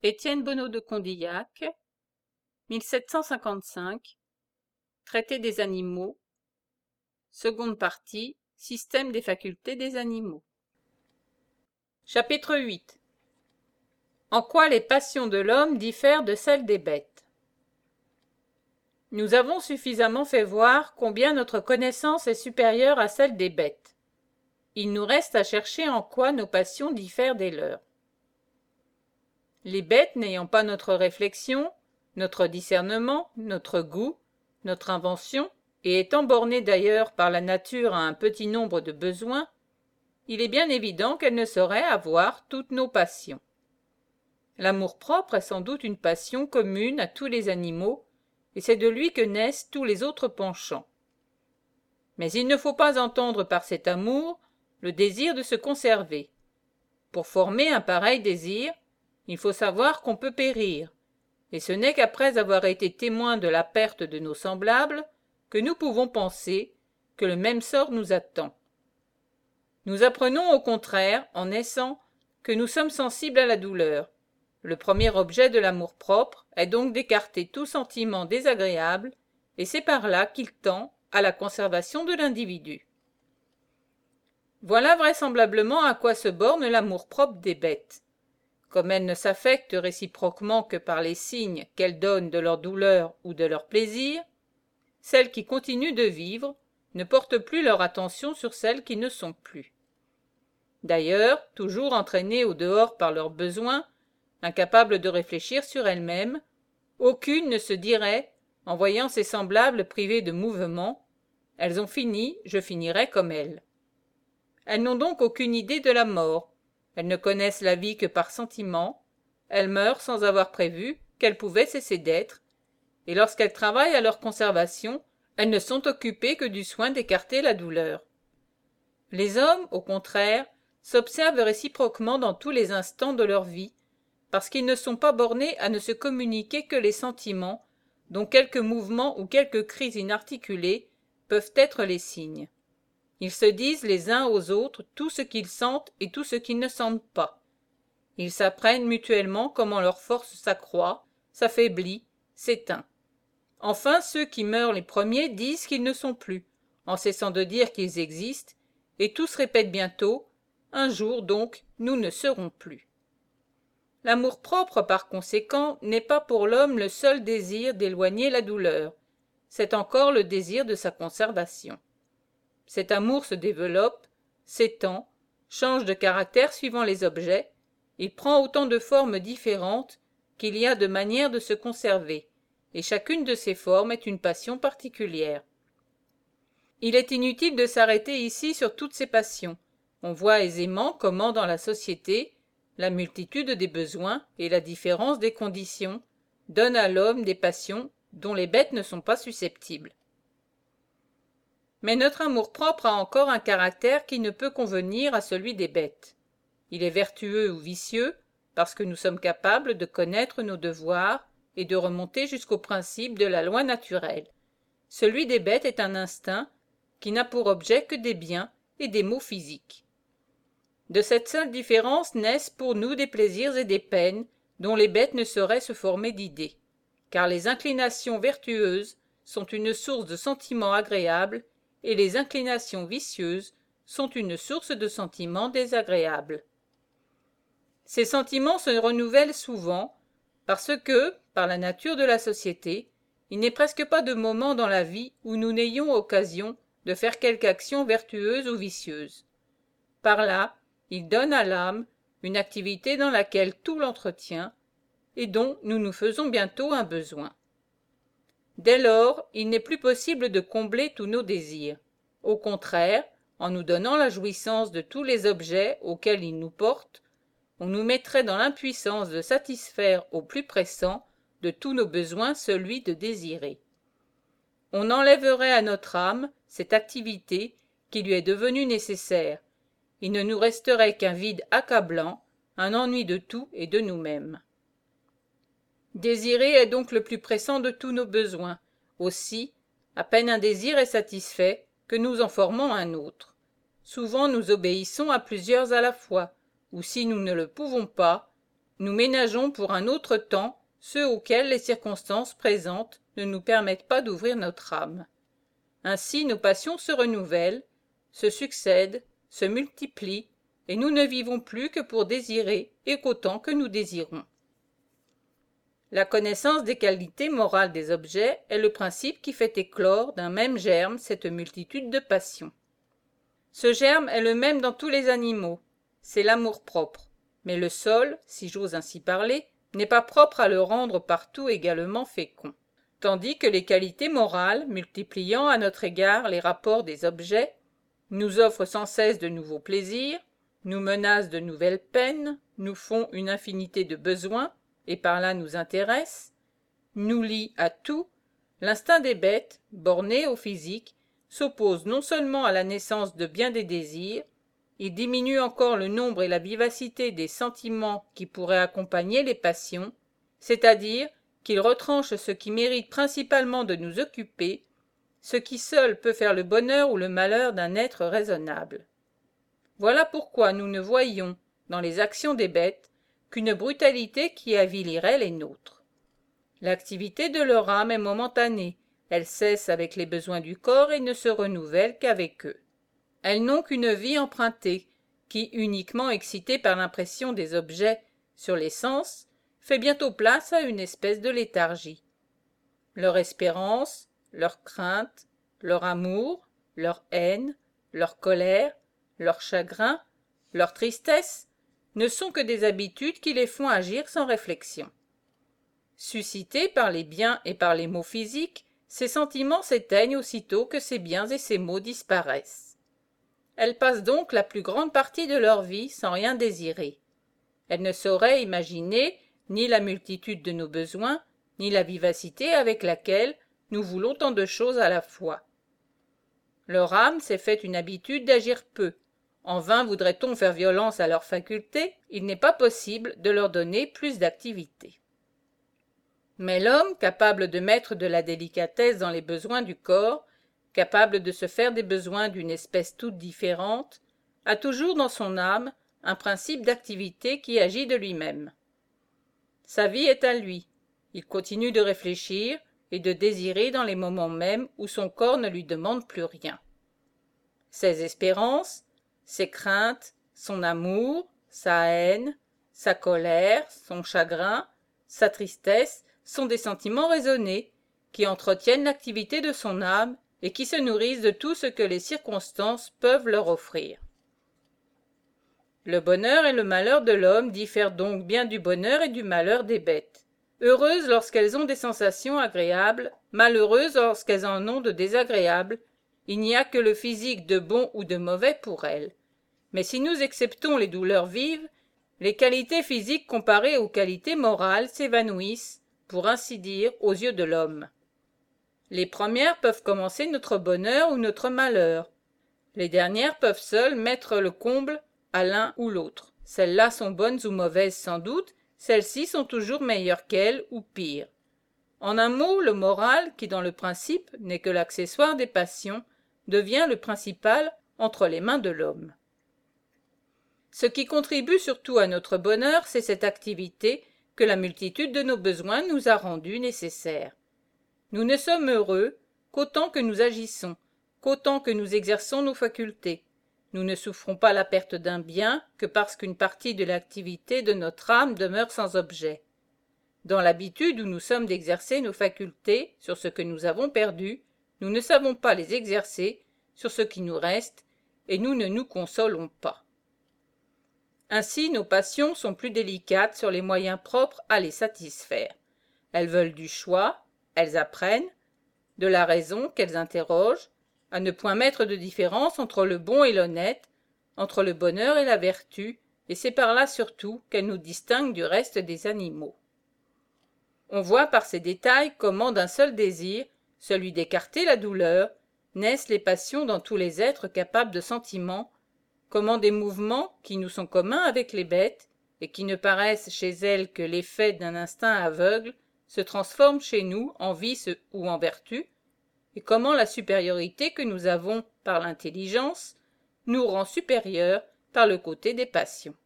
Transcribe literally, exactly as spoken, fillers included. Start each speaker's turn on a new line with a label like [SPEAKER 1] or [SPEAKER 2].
[SPEAKER 1] Étienne Bonnot de Condillac, mille sept cent cinquante-cinq, Traité des animaux, seconde partie, Système des facultés des animaux. Chapitre huit. En quoi les passions de l'homme diffèrent de celles des bêtes. Nous avons suffisamment fait voir combien notre connaissance est supérieure à celle des bêtes. Il nous reste à chercher en quoi nos passions diffèrent des leurs. Les bêtes n'ayant pas notre réflexion, notre discernement, notre goût, notre invention, et étant bornées d'ailleurs par la nature à un petit nombre de besoins, il est bien évident qu'elles ne sauraient avoir toutes nos passions. L'amour-propre est sans doute une passion commune à tous les animaux, et c'est de lui que naissent tous les autres penchants. Mais il ne faut pas entendre par cet amour le désir de se conserver. Pour former un pareil désir, il faut savoir qu'on peut périr, et ce n'est qu'après avoir été témoins de la perte de nos semblables que nous pouvons penser que le même sort nous attend. Nous apprenons au contraire, en naissant, que nous sommes sensibles à la douleur. Le premier objet de l'amour-propre est donc d'écarter tout sentiment désagréable, et c'est par là qu'il tend à la conservation de l'individu. Voilà vraisemblablement à quoi se borne l'amour-propre des bêtes. Comme elles ne s'affectent réciproquement que par les signes qu'elles donnent de leur douleur ou de leur plaisir, celles qui continuent de vivre ne portent plus leur attention sur celles qui ne sont plus. D'ailleurs, toujours entraînées au dehors par leurs besoins, incapables de réfléchir sur elles-mêmes, aucune ne se dirait, en voyant ses semblables privés de mouvement, « Elles ont fini, je finirai comme elles ». Elles n'ont donc aucune idée de la mort. Elles ne connaissent la vie que par sentiment, elles meurent sans avoir prévu qu'elles pouvaient cesser d'être, et lorsqu'elles travaillent à leur conservation, elles ne sont occupées que du soin d'écarter la douleur. Les hommes, au contraire, s'observent réciproquement dans tous les instants de leur vie, parce qu'ils ne sont pas bornés à ne se communiquer que les sentiments, dont quelques mouvements ou quelques cris inarticulés peuvent être les signes. Ils se disent les uns aux autres tout ce qu'ils sentent et tout ce qu'ils ne sentent pas. Ils s'apprennent mutuellement comment leur force s'accroît, s'affaiblit, s'éteint. Enfin, ceux qui meurent les premiers disent qu'ils ne sont plus, en cessant de dire qu'ils existent, et tous répètent bientôt « Un jour donc, nous ne serons plus ». L'amour-propre, par conséquent, n'est pas pour l'homme le seul désir d'éloigner la douleur, c'est encore le désir de sa conservation. Cet amour se développe, s'étend, change de caractère suivant les objets, il prend autant de formes différentes qu'il y a de manières de se conserver, et chacune de ces formes est une passion particulière. Il est inutile de s'arrêter ici sur toutes ces passions. On voit aisément comment dans la société, la multitude des besoins et la différence des conditions donnent à l'homme des passions dont les bêtes ne sont pas susceptibles. Mais notre amour-propre a encore un caractère qui ne peut convenir à celui des bêtes. Il est vertueux ou vicieux parce que nous sommes capables de connaître nos devoirs et de remonter jusqu'au principe de la loi naturelle. Celui des bêtes est un instinct qui n'a pour objet que des biens et des maux physiques. De cette seule différence naissent pour nous des plaisirs et des peines dont les bêtes ne sauraient se former d'idées, car les inclinations vertueuses sont une source de sentiments agréables et les inclinations vicieuses sont une source de sentiments désagréables. Ces sentiments se renouvellent souvent parce que, par la nature de la société, il n'est presque pas de moment dans la vie où nous n'ayons occasion de faire quelque action vertueuse ou vicieuse. Par là, il donne à l'âme une activité dans laquelle tout l'entretient et dont nous nous faisons bientôt un besoin. Dès lors, il n'est plus possible de combler tous nos désirs. Au contraire, en nous donnant la jouissance de tous les objets auxquels ils nous portent, on nous mettrait dans l'impuissance de satisfaire au plus pressant de tous nos besoins celui de désirer. On enlèverait à notre âme cette activité qui lui est devenue nécessaire. Il ne nous resterait qu'un vide accablant, un ennui de tout et de nous-mêmes. Désirer est donc le plus pressant de tous nos besoins. Aussi, à peine un désir est satisfait que nous en formons un autre. Souvent nous obéissons à plusieurs à la fois, ou si nous ne le pouvons pas, nous ménageons pour un autre temps ceux auxquels les circonstances présentes ne nous permettent pas d'ouvrir notre âme. Ainsi nos passions se renouvellent, se succèdent, se multiplient, et nous ne vivons plus que pour désirer et qu'autant que nous désirons. La connaissance des qualités morales des objets est le principe qui fait éclore d'un même germe cette multitude de passions. Ce germe est le même dans tous les animaux, c'est l'amour-propre, mais le sol, si j'ose ainsi parler, n'est pas propre à le rendre partout également fécond. Tandis que les qualités morales, multipliant à notre égard les rapports des objets, nous offrent sans cesse de nouveaux plaisirs, nous menacent de nouvelles peines, nous font une infinité de besoins, et par là nous intéressent, nous lient à tout, l'instinct des bêtes, borné au physique, s'oppose non seulement à la naissance de bien des désirs, il diminue encore le nombre et la vivacité des sentiments qui pourraient accompagner les passions, c'est-à-dire qu'il retranche ce qui mérite principalement de nous occuper, ce qui seul peut faire le bonheur ou le malheur d'un être raisonnable. Voilà pourquoi nous ne voyons, dans les actions des bêtes, qu'une brutalité qui avilirait les nôtres. L'activité de leur âme est momentanée, elle cesse avec les besoins du corps et ne se renouvelle qu'avec eux. Elles n'ont qu'une vie empruntée, qui, uniquement excitée par l'impression des objets sur les sens, fait bientôt place à une espèce de léthargie. Leur espérance, leur crainte, leur amour, leur haine, leur colère, leur chagrin, leur tristesse, ne sont que des habitudes qui les font agir sans réflexion. Suscités par les biens et par les maux physiques, ces sentiments s'éteignent aussitôt que ces biens et ces maux disparaissent. Elles passent donc la plus grande partie de leur vie sans rien désirer. Elles ne sauraient imaginer ni la multitude de nos besoins, ni la vivacité avec laquelle nous voulons tant de choses à la fois. Leur âme s'est fait une habitude d'agir peu. En vain voudrait-on faire violence à leurs facultés, il n'est pas possible de leur donner plus d'activité. Mais l'homme, capable de mettre de la délicatesse dans les besoins du corps, capable de se faire des besoins d'une espèce toute différente, a toujours dans son âme un principe d'activité qui agit de lui-même. Sa vie est à lui, il continue de réfléchir et de désirer dans les moments mêmes où son corps ne lui demande plus rien. Ses espérances, ses craintes, son amour, sa haine, sa colère, son chagrin, sa tristesse sont des sentiments raisonnés qui entretiennent l'activité de son âme et qui se nourrissent de tout ce que les circonstances peuvent leur offrir. Le bonheur et le malheur de l'homme diffèrent donc bien du bonheur et du malheur des bêtes. Heureuses lorsqu'elles ont des sensations agréables, malheureuses lorsqu'elles en ont de désagréables, il n'y a que le physique de bon ou de mauvais pour elles. Mais si nous exceptons les douleurs vives, les qualités physiques comparées aux qualités morales s'évanouissent, pour ainsi dire, aux yeux de l'homme. Les premières peuvent commencer notre bonheur ou notre malheur. Les dernières peuvent seules mettre le comble à l'un ou l'autre. Celles-là sont bonnes ou mauvaises sans doute, celles-ci sont toujours meilleures qu'elles ou pires. En un mot, le moral, qui dans le principe n'est que l'accessoire des passions, devient le principal entre les mains de l'homme. Ce qui contribue surtout à notre bonheur, c'est cette activité que la multitude de nos besoins nous a rendue nécessaire. Nous ne sommes heureux qu'autant que nous agissons, qu'autant que nous exerçons nos facultés. Nous ne souffrons pas la perte d'un bien que parce qu'une partie de l'activité de notre âme demeure sans objet. Dans l'habitude où nous sommes d'exercer nos facultés sur ce que nous avons perdu, nous ne savons pas les exercer sur ce qui nous reste, et nous ne nous consolons pas. Ainsi, nos passions sont plus délicates sur les moyens propres à les satisfaire. Elles veulent du choix, elles apprennent, de la raison qu'elles interrogent, à ne point mettre de différence entre le bon et l'honnête, entre le bonheur et la vertu, et c'est par là surtout qu'elles nous distinguent du reste des animaux. On voit par ces détails comment d'un seul désir, celui d'écarter la douleur, naissent les passions dans tous les êtres capables de sentiments, comment des mouvements qui nous sont communs avec les bêtes, et qui ne paraissent chez elles que l'effet d'un instinct aveugle, se transforment chez nous en vice ou en vertu, et comment la supériorité que nous avons par l'intelligence nous rend supérieurs par le côté des passions.